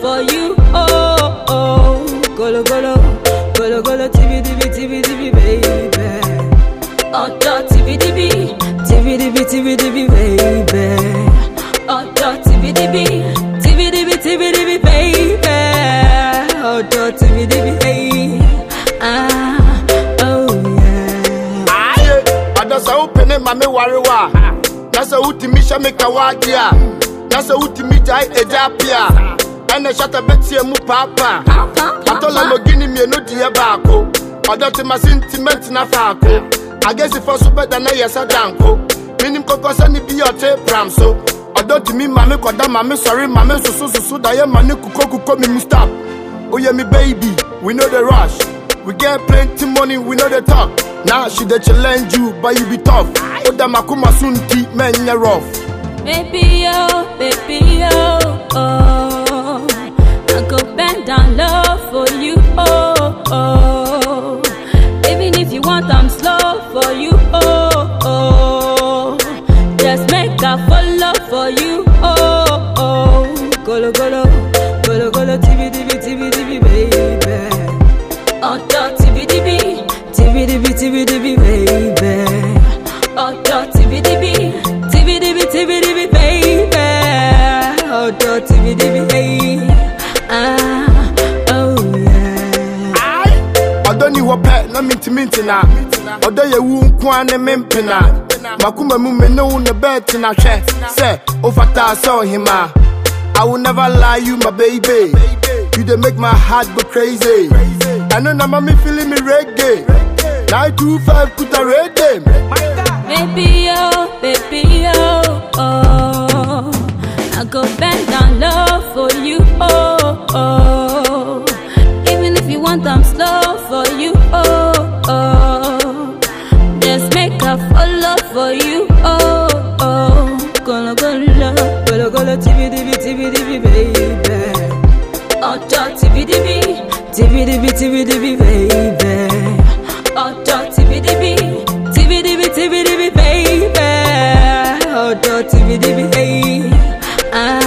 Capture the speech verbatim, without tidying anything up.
for you. Oh, oh, golo, golo, golo, golo, tibi, tibi, tibi, tibi, baby. Oh, tibi, tibi, tibi, tibi, tibi, tibi, baby. Oh, tibi, tibi, tibi, tibi, tibi, tibi, baby. Oh, tibi, tibi, hey. Ah, oh yeah. Aye, adasa upene mame wariwa. Nasa uti misha meka wadia. Nasa uti mita ejapia. Ene shata beti emu papa. Atola mogini mienu diye bako. Odoti ma sentiment na fako. Agesi for super than a yes a danko. Minim kokosa ni biyote pramso. Odoti mi mame koda mame sorry mame so so so so da ye mane kuko kuko mi mustap. Oh yeah me baby, we know the rush. We get plenty money, we know the talk. Now she dey challenge you, but you be tough. Oda makuma sunti, men ya rough. Baby yo, baby yo, oh, I go bend down low for you, oh, oh. Even if you want, I'm slow for you, oh, oh. Just make a follow for you, oh, oh. Golo, golo, golo, golo, tibi, tibi, tibi, tibi, baby. Oh, tibi, tibi, tibi, tibi, tibi, tibi, baby. Oh, tibi, tibi, tibi, tibi, tibi, tibi, baby. Oh, tibi, tibi, hey. Ah, oh yeah. Aye, I don't need what pet, no minty minty na. Odo ye wun kwane mimpina. Makuma mume no ne bet na she. Say, ofata saw him. I will never lie, you my baby. You dey make my heart go crazy. I know na mommy feeling me reggae. nine two five put a reggae. Baby yo, baby yo, oh, I go bend down low for you, oh, oh. Even if you want, I'm slow for you, oh, oh. Just make a follow for you, oh, oh. Golo, golo, golo, golo, tibi, tibi, tibi, tibi, baby. Oh, tibi, tibi, tibi, tibi, tibi, tibi, baby. Oh, tibi, tibi, tibi, tibi, tibi, tibi, baby. Oh, tibi, tibi, hey. Ah.